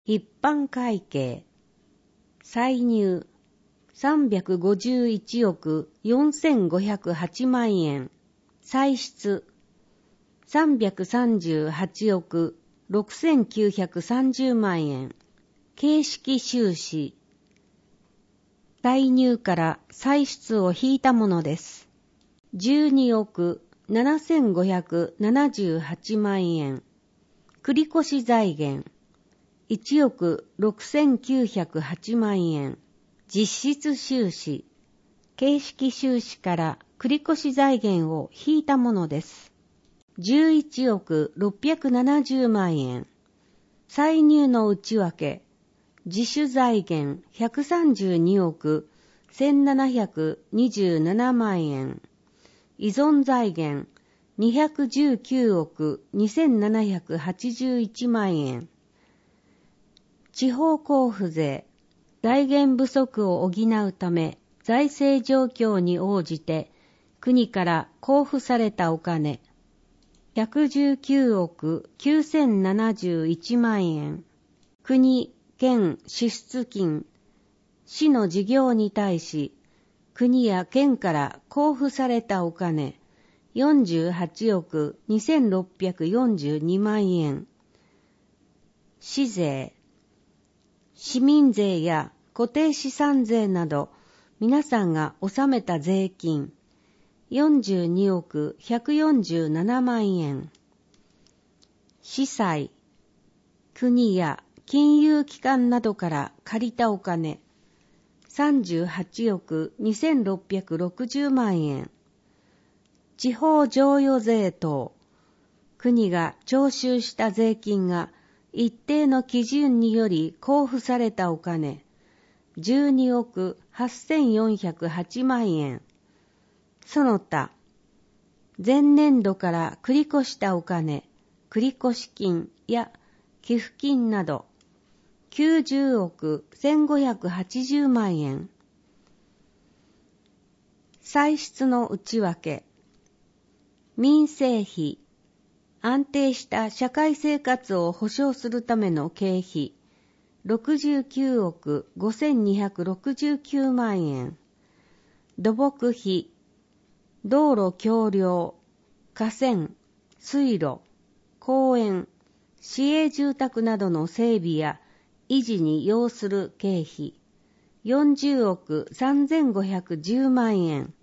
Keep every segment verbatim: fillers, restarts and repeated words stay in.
一般会計歳入さんびゃくごじゅういちおくよんせんごひゃくはちまんえん、歳出さんびゃくさんじゅうはちおくろくせんきゅうひゃくさんじゅうまんえん、形式収支歳入から歳出を引いたものです。じゅうにおくななせんごひゃくななじゅうはちまんえん、繰越財源いちおくろくせんきゅうひゃくはちまんえん、実質収支、形式収支から繰越財源を引いたものです。じゅういちおくろっぴゃくななじゅうまんえん、歳入の内訳、自主財源ひゃくさんじゅうにおくせんななひゃくにじゅうななまんえん、依存財源にひゃくじゅうきゅうおくにせんななひゃくはちじゅういちまんえん、地方交付税、財源不足を補うため財政状況に応じて国から交付されたお金、ひゃくじゅうきゅうおくきゅうせんななじゅういちまんえん、国、県支出金、市の事業に対し国や県から交付されたお金、よんじゅうはちおくにせんろっぴゃくよんじゅうにまんえん、市税、市民税や固定資産税など皆さんが納めた税金よんじゅうにおくひゃくよんじゅうななまんえん、市債、国や金融機関などから借りたお金さんじゅうはちおくにせんろっぴゃくろくじゅうまんえん、地方譲与税等、国が徴収した税金が一定の基準により交付されたお金、じゅうにおくはっせんよんひゃくはちまんえん、その他、前年度から繰り越したお金、繰越金や寄付金など、きゅうじゅうおくせんごひゃくはちじゅうまんえん。歳出の内訳、民生費、安定した社会生活を保障するための経費、ろくじゅうきゅうおくごせんにひゃくろくじゅうきゅうまんえん。土木費、道路橋梁、河川、水路、公園、市営住宅などの整備や維持に要する経費、よんじゅうおくさんぜんごひゃくじゅうまんえん。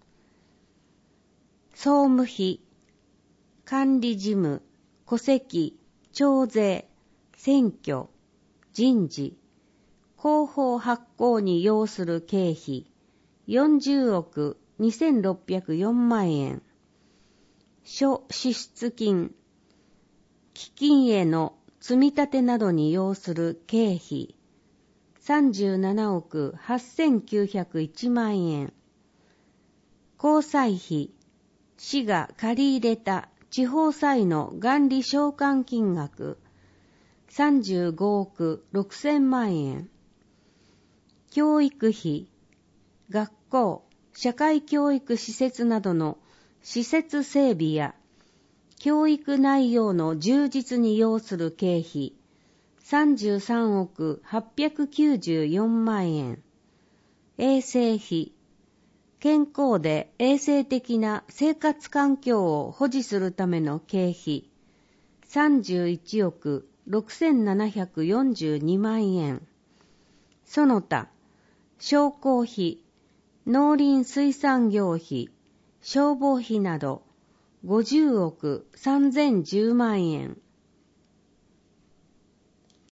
総務費、管理事務、戸籍、徴税、選挙、人事、広報発行に要する経費、よんじゅうおくにせんろっぴゃくよんまんえん。諸支出金、基金への積み立てなどに要する経費、さんじゅうななおくはっせんきゅうひゃくいちまんえん。公債費、市が借り入れた地方債の元利償還金額、さんじゅうごおくろくせんまんえん。教育費、学校、社会教育施設などの施設整備や教育内容の充実に要する経費、さんじゅうさんおくはっぴゃくきゅうじゅうよんまんえん。衛生費、健康で衛生的な生活環境を保持するための経費、さんじゅういちおくろくせんななひゃくよんじゅうにまんえん。その他、商工費、農林水産業費、消防費などごじゅうおくさんぜんじゅうまんえん。